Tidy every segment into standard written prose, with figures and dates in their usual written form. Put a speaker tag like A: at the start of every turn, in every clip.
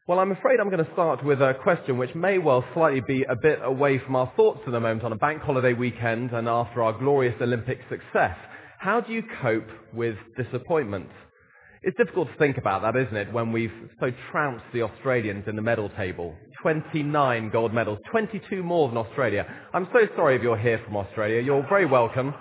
A: Well, I'm afraid I'm going to start with a question which may well slightly be a bit away from our thoughts at the moment on a bank holiday weekend and after our glorious Olympic success. How do you cope with disappointment? It's difficult to think about that, isn't it, when we've so trounced the Australians in the medal table. 29 gold medals, 22 more than Australia. I'm so sorry if you're here from Australia. You're very welcome.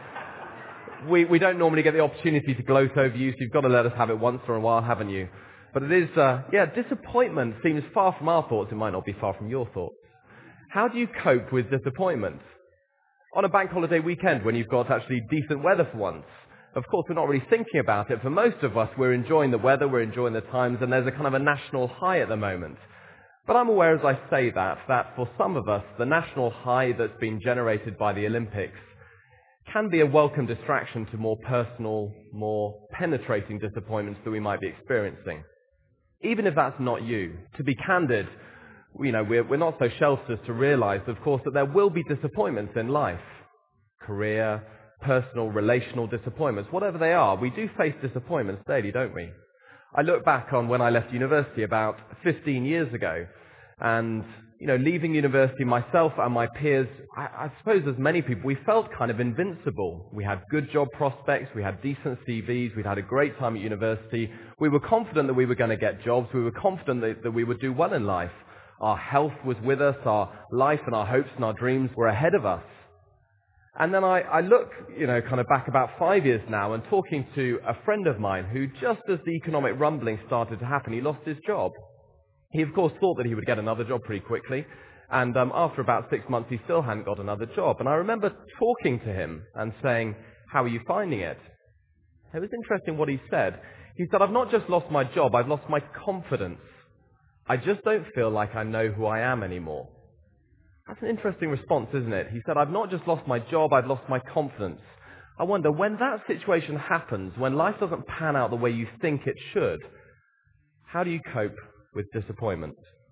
A: We don't normally get the opportunity to gloat over you, so you've got to let us have it once in a while, haven't you? But it is, disappointment seems far from our thoughts. It might not be far from your thoughts. How do you cope with disappointment? On a bank holiday weekend when you've got actually decent weather for once. Of course, we're not really thinking about it. For most of us, we're enjoying the weather, we're enjoying the times, and there's a kind of a national high at the moment. But I'm aware as I say that for some of us, the national high that's been generated by the Olympics can be a welcome distraction to more personal, more penetrating disappointments that we might be experiencing. Even if that's not you, to be candid, we're not so sheltered to realize, of course, that there will be disappointments in life. Career, personal, relational disappointments, whatever they are, we do face disappointments daily, don't we? I look back on when I left university about 15 years ago, and, leaving university, myself and my peers, I suppose as many people, we felt kind of invincible. We had good job prospects, we had decent CVs, we'd had a great time at university. We were confident that we were going to get jobs, we were confident that we would do well in life. Our health was with us, our life and our hopes and our dreams were ahead of us. And then I look, kind of back about 5 years now and talking to a friend of mine who, just as the economic rumbling started to happen, he lost his job. He, of course, thought that he would get another job pretty quickly. And after about 6 months, he still hadn't got another job. And I remember talking to him and saying, "How are you finding it?" It was interesting what he said. He said, "I've not just lost my job, I've lost my confidence. I just don't feel like I know who I am anymore." That's an interesting response, isn't it? He said, "I've not just lost my job, I've lost my confidence." I wonder, when that situation happens, when life doesn't pan out the way you think it should, how do you cope with disappointment?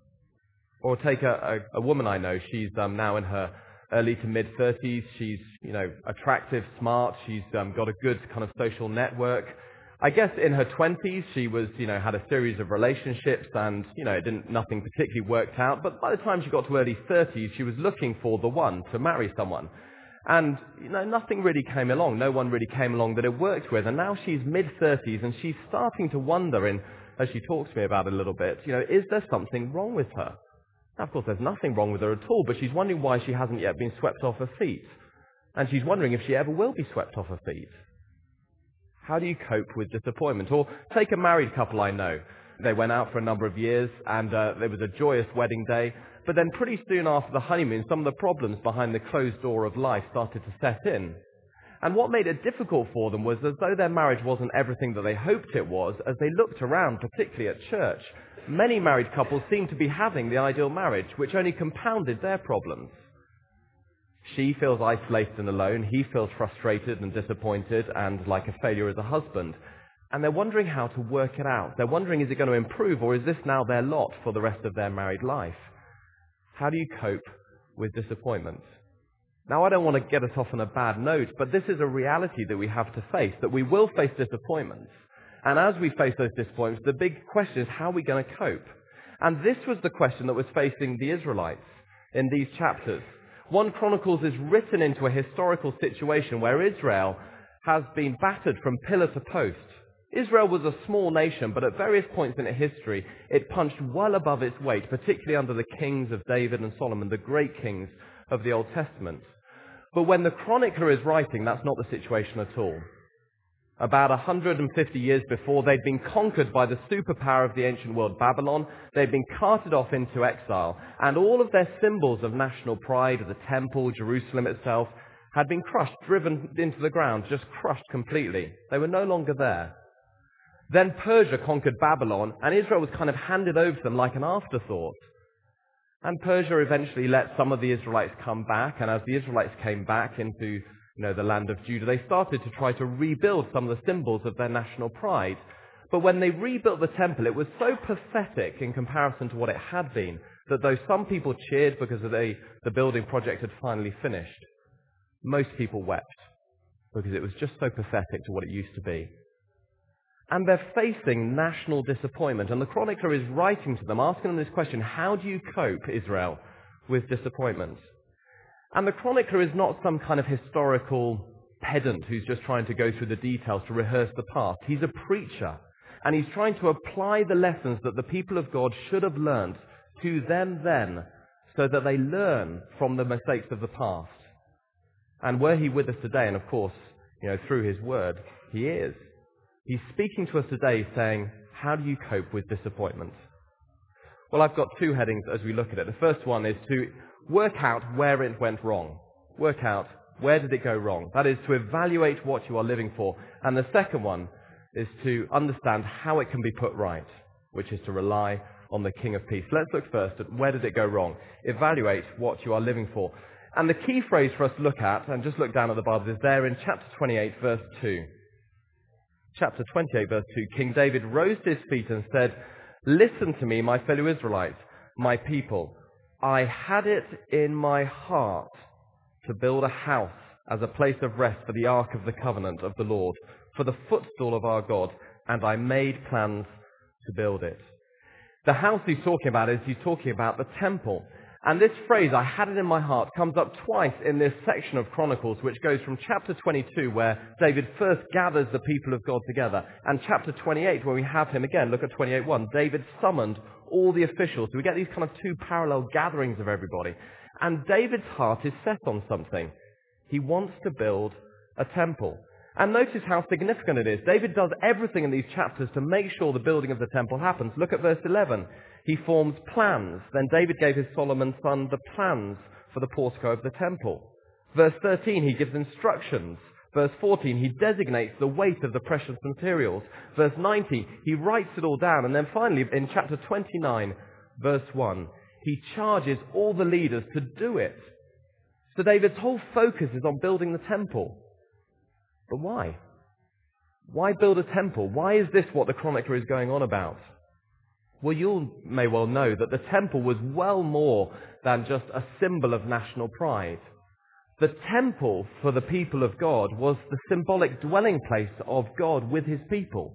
A: Or take a woman I know. She's now in her early to mid-30s. She's, attractive, smart. She's got a good kind of social network. I guess in her 20s, she was, had a series of relationships and, nothing particularly worked out. But by the time she got to early 30s, she was looking for the one to marry someone. And, nothing really came along. No one really came along that it worked with. And now she's mid-30s and she's starting to wonder, as she talks to me about it a little bit, is there something wrong with her? Now, of course, there's nothing wrong with her at all, but she's wondering why she hasn't yet been swept off her feet. And she's wondering if she ever will be swept off her feet. How do you cope with disappointment? Or take a married couple I know. They went out for a number of years, and there was a joyous wedding day. But then pretty soon after the honeymoon, some of the problems behind the closed door of life started to set in. And what made it difficult for them was, as though their marriage wasn't everything that they hoped it was, as they looked around, particularly at church, many married couples seemed to be having the ideal marriage, which only compounded their problems. She feels isolated and alone. He feels frustrated and disappointed and like a failure as a husband. And they're wondering how to work it out. They're wondering, is it going to improve, or is this now their lot for the rest of their married life? How do you cope with disappointment? Now, I don't want to get us off on a bad note, but this is a reality that we have to face, that we will face disappointments. And as we face those disappointments, the big question is, how are we going to cope? And this was the question that was facing the Israelites in these chapters. 1 Chronicles is written into a historical situation where Israel has been battered from pillar to post. Israel was a small nation, but at various points in its history, it punched well above its weight, particularly under the kings of David and Solomon, the great kings of the Old Testament. But when the chronicler is writing, that's not the situation at all. About 150 years before, they'd been conquered by the superpower of the ancient world, Babylon. They'd been carted off into exile, and all of their symbols of national pride, the temple, Jerusalem itself, had been crushed, driven into the ground, just crushed completely. They were no longer there. Then Persia conquered Babylon, and Israel was kind of handed over to them like an afterthought. And Persia eventually let some of the Israelites come back, and as the Israelites came back into the land of Judah, they started to try to rebuild some of the symbols of their national pride. But when they rebuilt the temple, it was so pathetic in comparison to what it had been, that though some people cheered because the building project had finally finished, most people wept because it was just so pathetic to what it used to be. And they're facing national disappointment. And the chronicler is writing to them, asking them this question: how do you cope, Israel, with disappointment? And the chronicler is not some kind of historical pedant who's just trying to go through the details to rehearse the past. He's a preacher, and he's trying to apply the lessons that the people of God should have learned to them then, so that they learn from the mistakes of the past. And were he with us today, and of course, through his word, he is. He's speaking to us today saying, how do you cope with disappointment? Well, I've got two headings as we look at it. The first one is to work out where it went wrong. Work out where did it go wrong. That is to evaluate what you are living for. And the second one is to understand how it can be put right, which is to rely on the King of Peace. Let's look first at where did it go wrong. Evaluate what you are living for. And the key phrase for us to look at, and just look down at the Bible, is there in chapter 28, verse 2. Chapter 28, verse 2, King David rose to his feet and said, "Listen to me, my fellow Israelites, my people. I had it in my heart to build a house as a place of rest for the ark of the covenant of the Lord, for the footstool of our God, and I made plans to build it." The house he's talking about he's talking about the temple. And this phrase, "I had it in my heart," comes up twice in this section of Chronicles, which goes from chapter 22, where David first gathers the people of God together, and chapter 28, where we have him again. Look at 28:1. David summoned all the officials. So we get these kind of two parallel gatherings of everybody. And David's heart is set on something. He wants to build a temple. And notice how significant it is. David does everything in these chapters to make sure the building of the temple happens. Look at verse 11. He forms plans. Then David gave his Solomon son the plans for the portico of the temple. Verse 13, he gives instructions. Verse 14, he designates the weight of the precious materials. Verse 19, he writes it all down. And then finally, in chapter 29, verse 1, he charges all the leaders to do it. So David's whole focus is on building the temple. But why? Why build a temple? Why is this what the chronicler is going on about? Well, you may well know that the temple was well more than just a symbol of national pride. The temple for the people of God was the symbolic dwelling place of God with his people.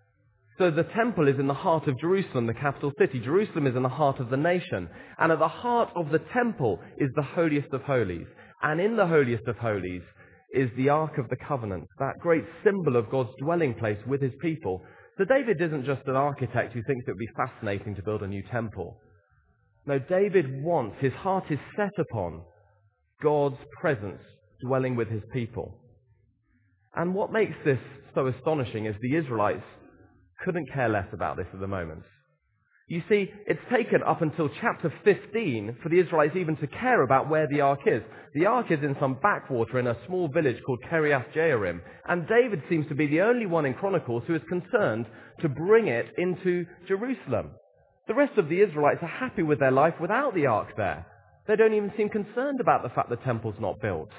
A: So the temple is in the heart of Jerusalem, the capital city. Jerusalem is in the heart of the nation. And at the heart of the temple is the holiest of holies. And in the holiest of holies is the Ark of the Covenant, that great symbol of God's dwelling place with his people. So David isn't just an architect who thinks it would be fascinating to build a new temple. No, David wants, his heart is set upon God's presence dwelling with his people. And what makes this so astonishing is the Israelites couldn't care less about this at the moment. You see, it's taken up until chapter 15 for the Israelites even to care about where the ark is. The ark is in some backwater in a small village called Kiriath Jearim, and David seems to be the only one in Chronicles who is concerned to bring it into Jerusalem. The rest of the Israelites are happy with their life without the ark there. They don't even seem concerned about the fact the temple's not built.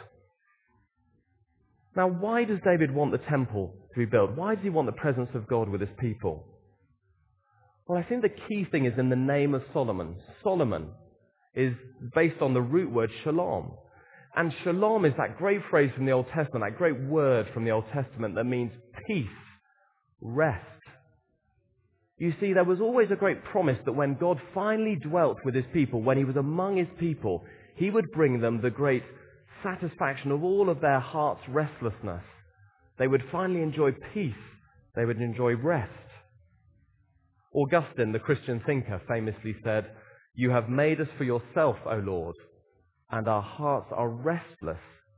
A: Now, why does David want the temple to be built? Why does he want the presence of God with his people? Well, I think the key thing is in the name of Solomon. Solomon is based on the root word shalom. And shalom is that great phrase from the Old Testament, that great word from the Old Testament that means peace, rest. You see, there was always a great promise that when God finally dwelt with his people, when he was among his people, he would bring them the great satisfaction of all of their heart's restlessness. They would finally enjoy peace. They would enjoy rest. Augustine, the Christian thinker, famously said, "You have made us for yourself, O Lord, and our hearts are restless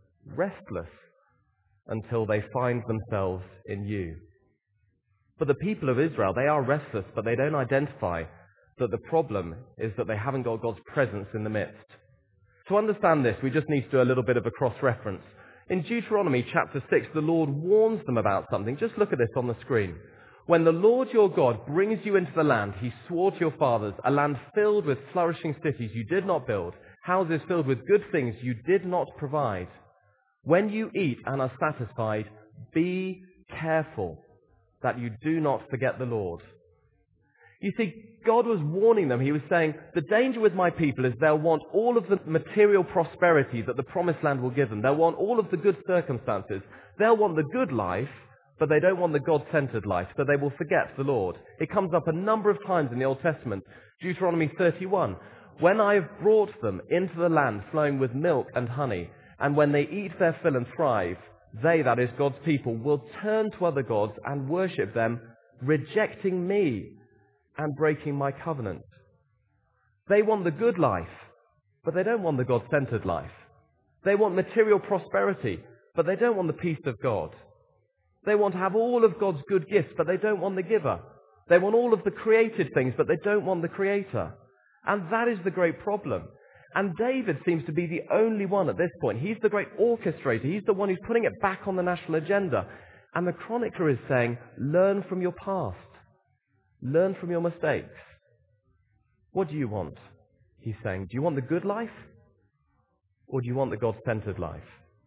A: until they find themselves in you." But the people of Israel, they are restless, but they don't identify that the problem is that they haven't got God's presence in the midst. To understand this, we just need to do a little bit of a cross-reference. In Deuteronomy chapter 6, the Lord warns them about something. Just look at this on the screen. When the Lord your God brings you into the land he swore to your fathers, a land filled with flourishing cities you did not build, houses filled with good things you did not provide, when you eat and are satisfied, be careful that you do not forget the Lord. You see, God was warning them. He was saying, the danger with my people is they'll want all of the material prosperity that the promised land will give them. They'll want all of the good circumstances. They'll want the good life, but they don't want the God-centered life, so they will forget the Lord. It comes up a number of times in the Old Testament. Deuteronomy 31. When I have brought them into the land flowing with milk and honey, and when they eat their fill and thrive, they, that is God's people, will turn to other gods and worship them, rejecting me and breaking my covenant. They want the good life, but they don't want the God-centered life. They want material prosperity, but they don't want the peace of God. They want to have all of God's good gifts, but they don't want the giver. They want all of the created things, but they don't want the creator. And that is the great problem. And David seems to be the only one at this point. He's the great orchestrator. He's the one who's putting it back on the national agenda. And the chronicler is saying, learn from your past. Learn from your mistakes. What do you want? He's saying, do you want the good life? Or do you want the God-centered life?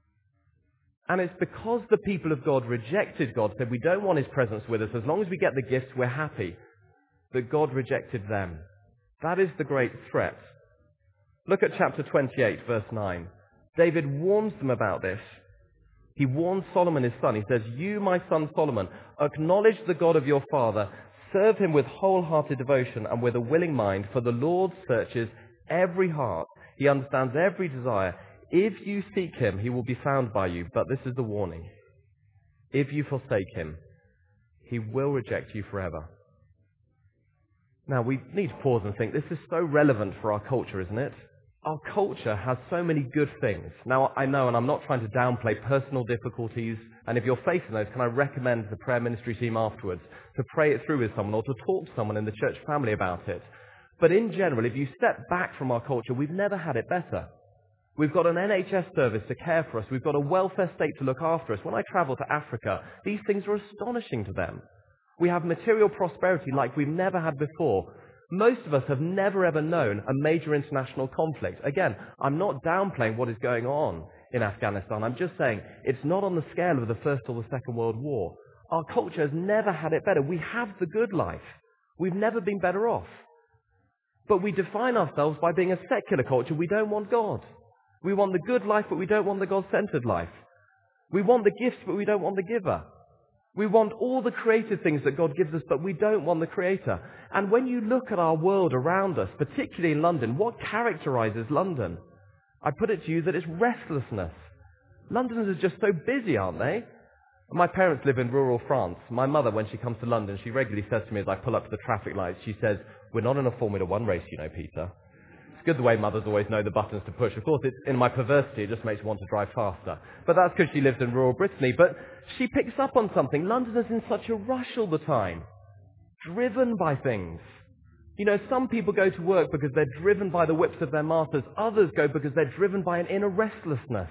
A: And it's because the people of God rejected God, said we don't want his presence with us. As long as we get the gifts, we're happy. That God rejected them. That is the great threat. Look at chapter 28, verse 9. David warns them about this. He warns Solomon, his son. He says, you, my son Solomon, acknowledge the God of your father, serve him with wholehearted devotion and with a willing mind, for the Lord searches every heart. He understands every desire. If you seek him, he will be found by you. But this is the warning. If you forsake him, he will reject you forever. Now, we need to pause and think, this is so relevant for our culture, isn't it? Our culture has so many good things. Now, I know, and I'm not trying to downplay personal difficulties, and if you're facing those, can I recommend the prayer ministry team afterwards to pray it through with someone or to talk to someone in the church family about it. But in general, if you step back from our culture, we've never had it better. We've got an NHS service to care for us. We've got a welfare state to look after us. When I travel to Africa, these things are astonishing to them. We have material prosperity like we've never had before. Most of us have never ever known a major international conflict. Again, I'm not downplaying what is going on in Afghanistan. I'm just saying it's not on the scale of the First or the Second World War. Our culture has never had it better. We have the good life. We've never been better off. But we define ourselves by being a secular culture. We don't want God. We want the good life, but we don't want the God-centered life. We want the gifts, but we don't want the giver. We want all the creative things that God gives us, but we don't want the creator. And when you look at our world around us, particularly in London, what characterizes London? I put it to you that it's restlessness. Londoners are just so busy, aren't they? My parents live in rural France. My mother, when she comes to London, she regularly says to me as I pull up to the traffic lights, she says, we're not in a Formula One race, you know, Peter. It's good the way mothers always know the buttons to push. Of course, it's in my perversity, it just makes me want to drive faster. But that's because she lives in rural Brittany. But she picks up on something. Londoners in such a rush all the time. Driven by things. You know, some people go to work because they're driven by the whips of their masters. Others go because they're driven by an inner restlessness.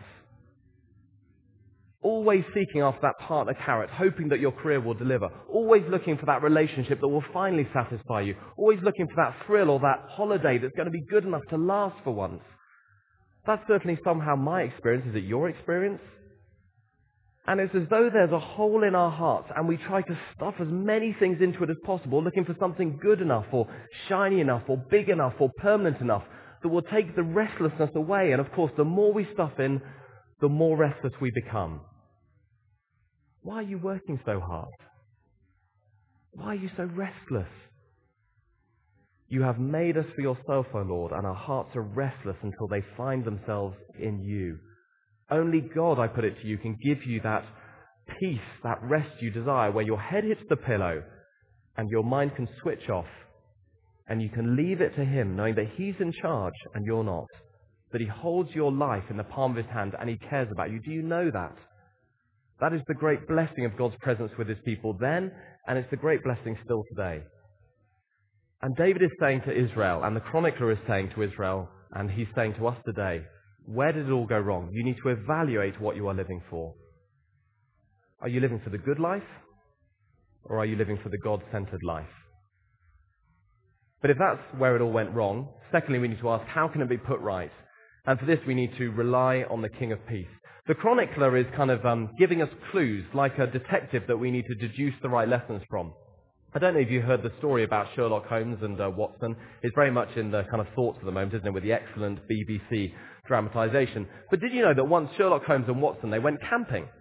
A: Always seeking after that partner carrot, hoping that your career will deliver. Always looking for that relationship that will finally satisfy you. Always looking for that thrill or that holiday that's going to be good enough to last for once. That's certainly somehow my experience. Is it your experience? And it's as though there's a hole in our hearts and we try to stuff as many things into it as possible, looking for something good enough or shiny enough or big enough or permanent enough that will take the restlessness away. And of course, the more we stuff in, the more restless we become. Why are you working so hard? Why are you so restless? You have made us for yourself, O Lord, and our hearts are restless until they find themselves in you. Only God, I put it to you, can give you that peace, that rest you desire, where your head hits the pillow and your mind can switch off and you can leave it to him, knowing that he's in charge and you're not, that he holds your life in the palm of his hand and he cares about you. Do you know that? That is the great blessing of God's presence with his people then, and it's the great blessing still today. And David is saying to Israel, and the chronicler is saying to Israel, and he's saying to us today, where did it all go wrong? You need to evaluate what you are living for. Are you living for the good life? Or are you living for the God-centered life? But if that's where it all went wrong, secondly, we need to ask, how can it be put right? And for this, we need to rely on the King of Peace. The chronicler is kind of giving us clues, like a detective that we need to deduce the right lessons from. I don't know if you heard the story about Sherlock Holmes and Watson. It's very much in the kind of thoughts at the moment, isn't it, with the excellent BBC dramatization. But did you know that once Sherlock Holmes and Watson, they went camping?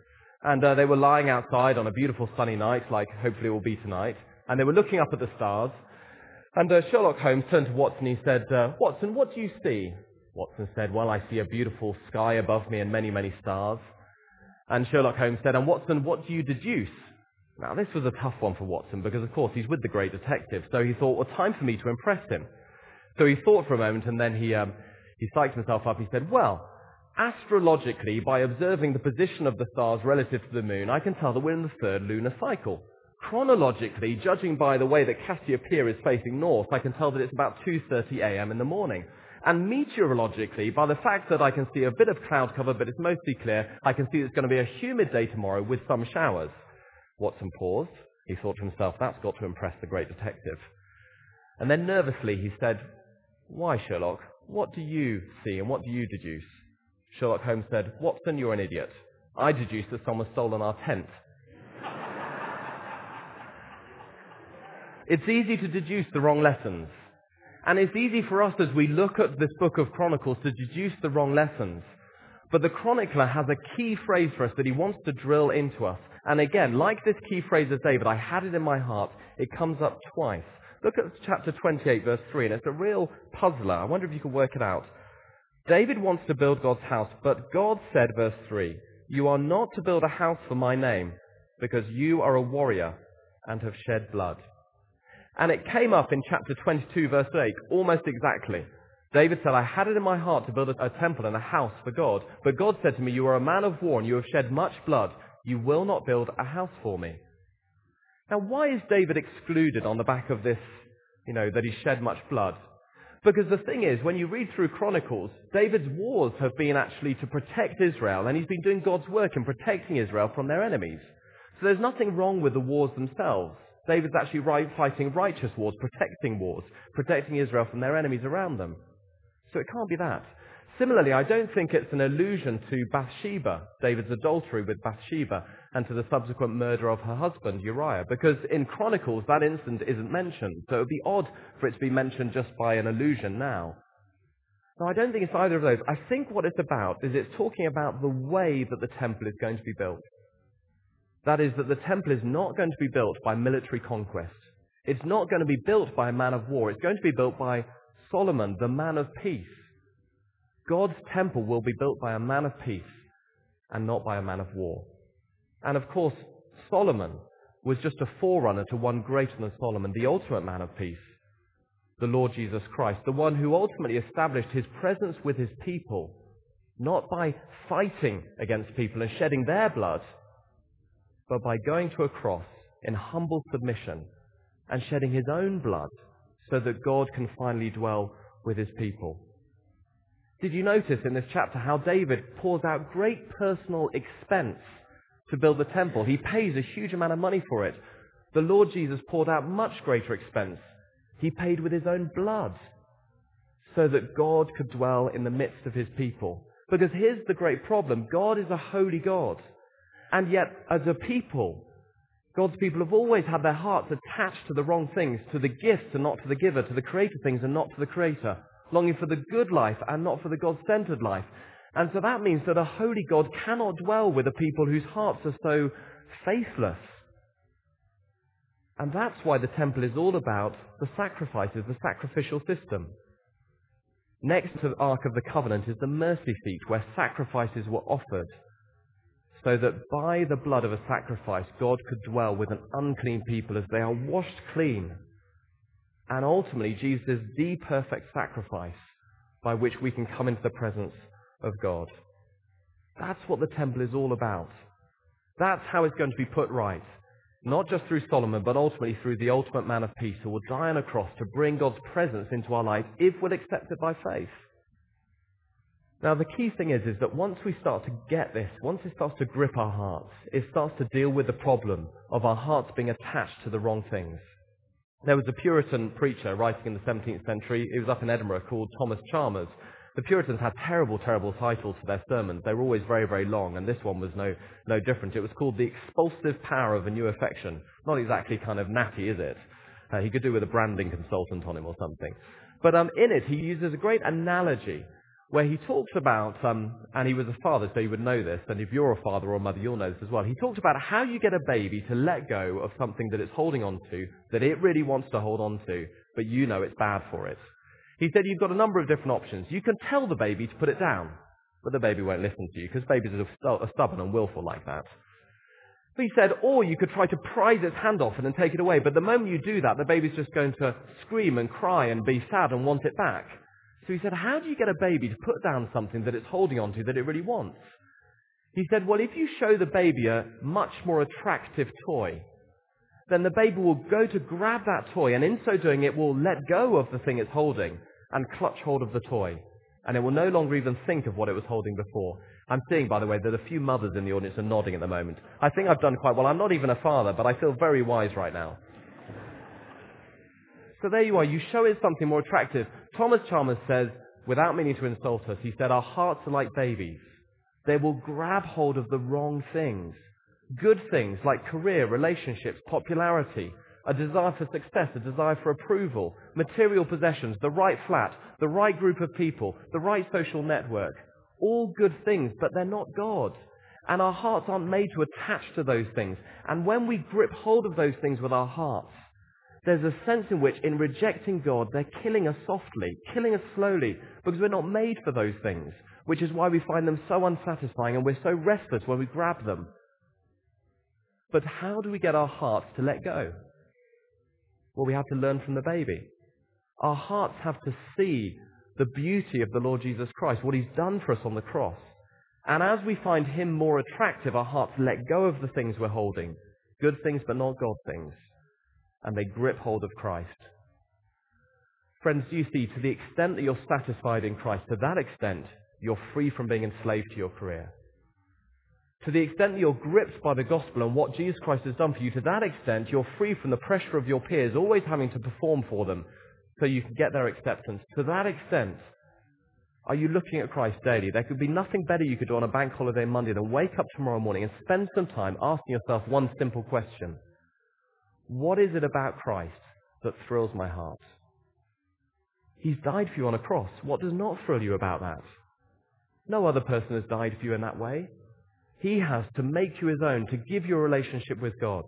A: And they were lying outside on a beautiful sunny night, like hopefully it will be tonight. And they were looking up at the stars. And Sherlock Holmes turned to Watson. He said, Watson, what do you see? Watson said, well, I see a beautiful sky above me and many, many stars. And Sherlock Holmes said, and Watson, what do you deduce? Now, this was a tough one for Watson because, of course, he's with the great detective. So he thought, well, time for me to impress him. So he thought for a moment, and then he psyched himself up. He said, well, astrologically, by observing the position of the stars relative to the moon, I can tell that we're in the third lunar cycle. Chronologically, judging by the way that Cassiopeia is facing north, I can tell that it's about 2:30 a.m. in the morning. And meteorologically, by the fact that I can see a bit of cloud cover, but it's mostly clear, I can see it's going to be a humid day tomorrow with some showers. Watson paused. He thought to himself, that's got to impress the great detective. And then nervously he said, why, Sherlock? What do you see and what do you deduce? Sherlock Holmes said, Watson, you're an idiot. I deduce that someone's stolen our tent. It's easy to deduce the wrong lessons. And it's easy for us as we look at this book of Chronicles to deduce the wrong lessons. But the chronicler has a key phrase for us that he wants to drill into us. And again, like this key phrase of David, I had it in my heart, it comes up twice. Look at chapter 28, verse 3, and it's a real puzzler. I wonder if you can work it out. David wants to build God's house, but God said, verse 3, you are not to build a house for my name, because you are a warrior and have shed blood. And it came up in chapter 22, verse 8, almost exactly. David said, I had it in my heart to build a temple and a house for God, but God said to me, you are a man of war and you have shed much blood. You will not build a house for me. Now, why is David excluded on the back of this, that he shed much blood? Because the thing is, when you read through Chronicles, David's wars have been actually to protect Israel, and he's been doing God's work in protecting Israel from their enemies. So there's nothing wrong with the wars themselves. David's actually fighting righteous wars, protecting Israel from their enemies around them. So it can't be that. Similarly, I don't think it's an allusion to Bathsheba, David's adultery with Bathsheba, and to the subsequent murder of her husband, Uriah, because in Chronicles that incident isn't mentioned, so it would be odd for it to be mentioned just by an allusion now. No, I don't think it's either of those. I think what it's about is it's talking about the way that the temple is going to be built. That is, that the temple is not going to be built by military conquest. It's not going to be built by a man of war. It's going to be built by Solomon, the man of peace. God's temple will be built by a man of peace and not by a man of war. And of course, Solomon was just a forerunner to one greater than Solomon, the ultimate man of peace, the Lord Jesus Christ, the one who ultimately established his presence with his people, not by fighting against people and shedding their blood, but by going to a cross in humble submission and shedding his own blood so that God can finally dwell with his people. Did you notice in this chapter how David pours out great personal expense to build the temple? He pays a huge amount of money for it. The Lord Jesus poured out much greater expense. He paid with his own blood so that God could dwell in the midst of his people. Because here's the great problem. God is a holy God. And yet, as a people, God's people have always had their hearts attached to the wrong things, to the gifts and not to the giver, to the created things and not to the creator, longing for the good life and not for the God-centered life. And so that means that a holy God cannot dwell with a people whose hearts are so faithless. And that's why the temple is all about the sacrifices, the sacrificial system. Next to the Ark of the Covenant is the mercy seat where sacrifices were offered, so that by the blood of a sacrifice, God could dwell with an unclean people as they are washed clean. And ultimately, Jesus is the perfect sacrifice by which we can come into the presence of God. That's what the temple is all about. That's how it's going to be put right. Not just through Solomon, but ultimately through the ultimate man of peace who will die on a cross to bring God's presence into our lives if we'll accept it by faith. Now, the key thing is that once we start to get this, once it starts to grip our hearts, it starts to deal with the problem of our hearts being attached to the wrong things. There was a Puritan preacher writing in the 17th century. He was up in Edinburgh, called Thomas Chalmers. The Puritans had terrible, terrible titles for their sermons. They were always very, very long, and this one was no different. It was called The Expulsive Power of a New Affection. Not exactly kind of natty, is it? He could do with a branding consultant on him or something. But in it, he uses a great analogy where he talks about, and he was a father, so you would know this, and if you're a father or a mother, you'll know this as well. He talked about how you get a baby to let go of something that it's holding on to, that it really wants to hold on to, but you know it's bad for it. He said you've got a number of different options. You can tell the baby to put it down, but the baby won't listen to you, because babies are stubborn and willful like that. But he said, or you could try to prise its hand off it and take it away, but the moment you do that, the baby's just going to scream and cry and be sad and want it back. So he said, how do you get a baby to put down something that it's holding on to that it really wants? He said, well, if you show the baby a much more attractive toy, then the baby will go to grab that toy, and in so doing it will let go of the thing it's holding and clutch hold of the toy. And it will no longer even think of what it was holding before. I'm seeing, by the way, that a few mothers in the audience are nodding at the moment. I think I've done quite well. I'm not even a father, but I feel very wise right now. So there you are. You show it something more attractive. Thomas Chalmers says, without meaning to insult us, he said, our hearts are like babies. They will grab hold of the wrong things. Good things like career, relationships, popularity, a desire for success, a desire for approval, material possessions, the right flat, the right group of people, the right social network. All good things, but they're not God. And our hearts aren't made to attach to those things. And when we grip hold of those things with our hearts, there's a sense in which, in rejecting God, they're killing us softly, killing us slowly, because we're not made for those things, which is why we find them so unsatisfying and we're so restless when we grab them. But how do we get our hearts to let go? Well, we have to learn from the baby. Our hearts have to see the beauty of the Lord Jesus Christ, what he's done for us on the cross. And as we find him more attractive, our hearts let go of the things we're holding, good things but not God things, and they grip hold of Christ. Friends, do you see, to the extent that you're satisfied in Christ, to that extent, you're free from being enslaved to your career. To the extent that you're gripped by the gospel and what Jesus Christ has done for you, to that extent, you're free from the pressure of your peers, always having to perform for them so you can get their acceptance. To that extent, are you looking at Christ daily? There could be nothing better you could do on a bank holiday Monday than wake up tomorrow morning and spend some time asking yourself one simple question. What is it about Christ that thrills my heart? He's died for you on a cross. What does not thrill you about that? No other person has died for you in that way. He has to make you his own, to give you a relationship with God.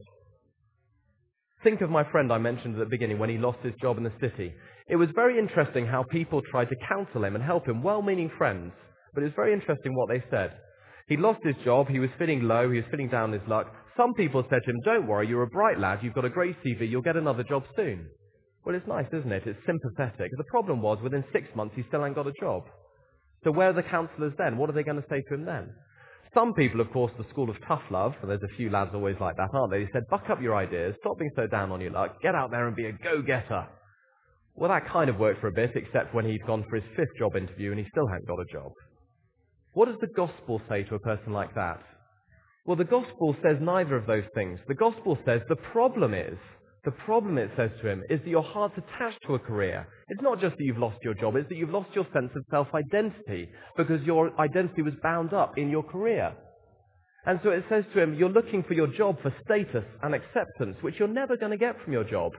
A: Think of my friend I mentioned at the beginning when he lost his job in the city. It was very interesting how people tried to counsel him and help him, well-meaning friends. But it was very interesting what they said. He lost his job, he was feeling low, he was feeling down his luck. Some people said to him, don't worry, you're a bright lad, you've got a great CV, you'll get another job soon. Well, it's nice, isn't it? It's sympathetic. The problem was, within 6 months, he still hadn't got a job. So where are the counsellors then? What are they going to say to him then? Some people, of course, the school of tough love, and there's a few lads always like that, aren't they? They said, buck up your ideas, stop being so down on your luck, get out there and be a go-getter. Well, that kind of worked for a bit, except when he'd gone for his 5th job interview and he still hadn't got a job. What does the gospel say to a person like that? Well, the gospel says neither of those things. The gospel says the problem, it says to him, is that your heart's attached to a career. It's not just that you've lost your job, it's that you've lost your sense of self-identity, because your identity was bound up in your career. And so it says to him, you're looking for your job for status and acceptance, which you're never going to get from your job.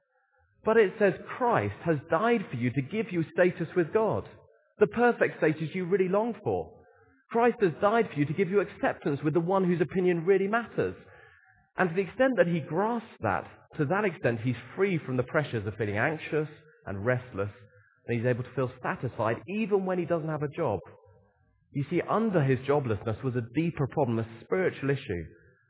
A: But it says Christ has died for you to give you status with God, the perfect status you really long for. Christ has died for you to give you acceptance with the one whose opinion really matters. And to the extent that he grasps that, to that extent he's free from the pressures of feeling anxious and restless, and he's able to feel satisfied even when he doesn't have a job. You see, under his joblessness was a deeper problem, a spiritual issue.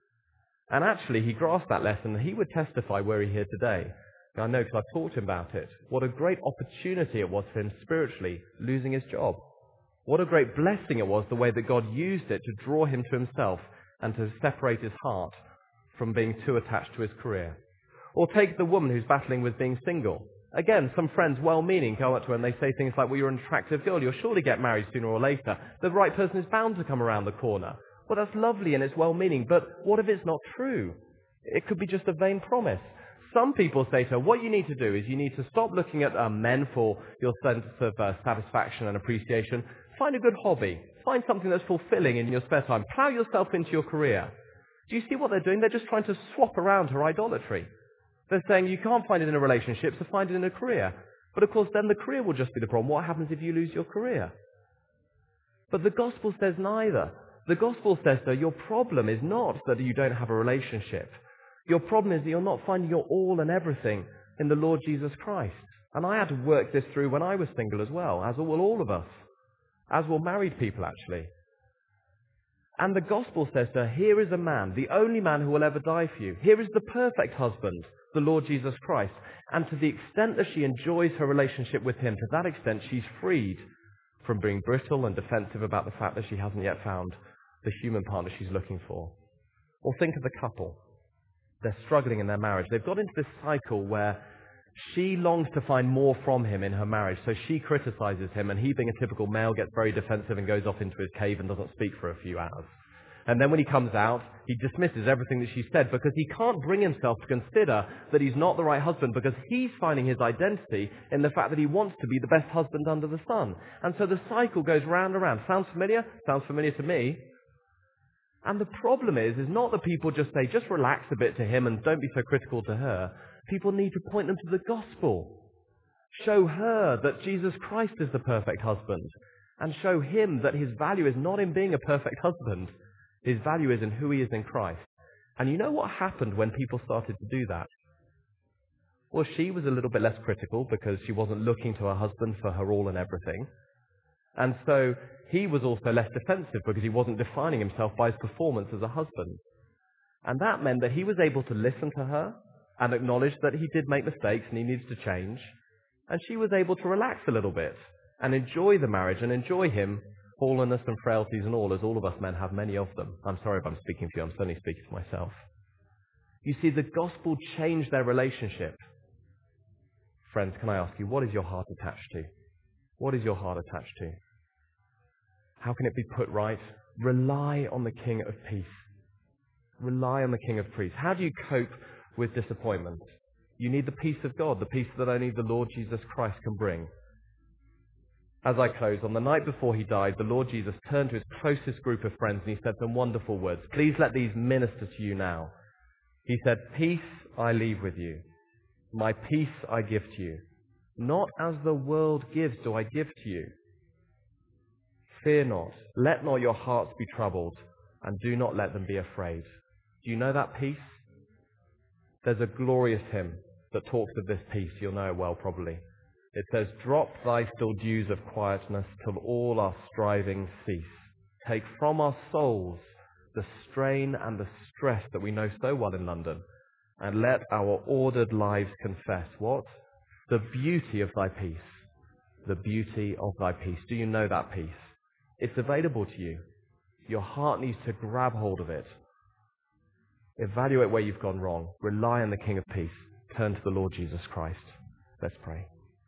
A: And actually he grasped that lesson, and he would testify were he here today. And I know because I've talked to him about it. What a great opportunity it was for him spiritually, losing his job. What a great blessing it was, the way that God used it to draw him to himself and to separate his heart from being too attached to his career. Or take the woman who's battling with being single. Again, some friends, well-meaning, go up to her and they say things like, well, you're an attractive girl, you'll surely get married sooner or later. The right person is bound to come around the corner. Well, that's lovely and it's well-meaning, but what if it's not true? It could be just a vain promise. Some people say to her, what you need to do is you need to stop looking at men for your sense of satisfaction and appreciation. Find a good hobby. Find something that's fulfilling in your spare time. Plow yourself into your career. Do you see what they're doing? They're just trying to swap around her idolatry. They're saying you can't find it in a relationship, so find it in a career. But of course, then the career will just be the problem. What happens if you lose your career? But the gospel says neither. The gospel says that your problem is not that you don't have a relationship. Your problem is that you're not finding your all and everything in the Lord Jesus Christ. And I had to work this through when I was single as well, as will all of us, as will married people actually. And the gospel says to her, here is a man, the only man who will ever die for you. Here is the perfect husband, the Lord Jesus Christ. And to the extent that she enjoys her relationship with him, to that extent she's freed from being brittle and defensive about the fact that she hasn't yet found the human partner she's looking for. Or think of the couple. They're struggling in their marriage. They've got into this cycle where she longs to find more from him in her marriage, so she criticizes him, and he, being a typical male, gets very defensive and goes off into his cave and doesn't speak for a few hours. And then when he comes out, he dismisses everything that she said because he can't bring himself to consider that he's not the right husband, because he's finding his identity in the fact that he wants to be the best husband under the sun. And so the cycle goes round and round. Sounds familiar? Sounds familiar to me. And the problem is not that people just say, just relax a bit to him and don't be so critical to her. People need to point them to the gospel. Show her that Jesus Christ is the perfect husband. And show him that his value is not in being a perfect husband. His value is in who he is in Christ. And you know what happened when people started to do that? Well, she was a little bit less critical because she wasn't looking to her husband for her all and everything. And so he was also less defensive because he wasn't defining himself by his performance as a husband. And that meant that he was able to listen to her and acknowledge that he did make mistakes and he needed to change. And she was able to relax a little bit and enjoy the marriage and enjoy him, fallenness and frailties and all, as all of us men have many of them. I'm sorry if I'm speaking for you, I'm certainly speaking for myself. You see, the gospel changed their relationship. Friends, can I ask you, what is your heart attached to? What is your heart attached to? How can it be put right? Rely on the King of Peace. Rely on the King of Peace. How do you cope with disappointment? You need the peace of God, the peace that only the Lord Jesus Christ can bring. As I close, on the night before he died, the Lord Jesus turned to his closest group of friends and he said some wonderful words. Please let these minister to you now. He said, peace I leave with you. My peace I give to you. Not as the world gives do I give to you. Fear not. Let not your hearts be troubled, and do not let them be afraid. Do you know that peace? There's a glorious hymn that talks of this peace. You'll know it well, probably. It says, drop thy still dews of quietness till all our strivings cease. Take from our souls the strain and the stress that we know so well in London, and let our ordered lives confess what? The beauty of thy peace. The beauty of thy peace. Do you know that peace? It's available to you. Your heart needs to grab hold of it. Evaluate where you've gone wrong. Rely on the King of Peace. Turn to the Lord Jesus Christ. Let's pray.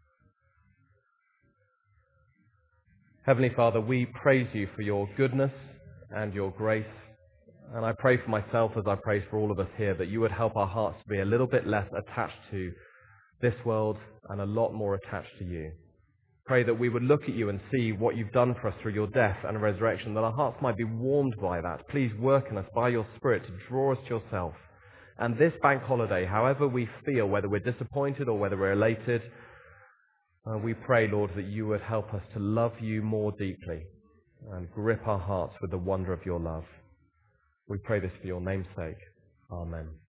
A: Heavenly Father, we praise you for your goodness and your grace. And I pray for myself as I pray for all of us here that you would help our hearts to be a little bit less attached to this world and a lot more attached to you. Pray that we would look at you and see what you've done for us through your death and resurrection, that our hearts might be warmed by that. Please work in us by your Spirit to draw us to yourself. And this bank holiday, however we feel, whether we're disappointed or whether we're elated, we pray, Lord, that you would help us to love you more deeply and grip our hearts with the wonder of your love. We pray this for your name's sake. Amen.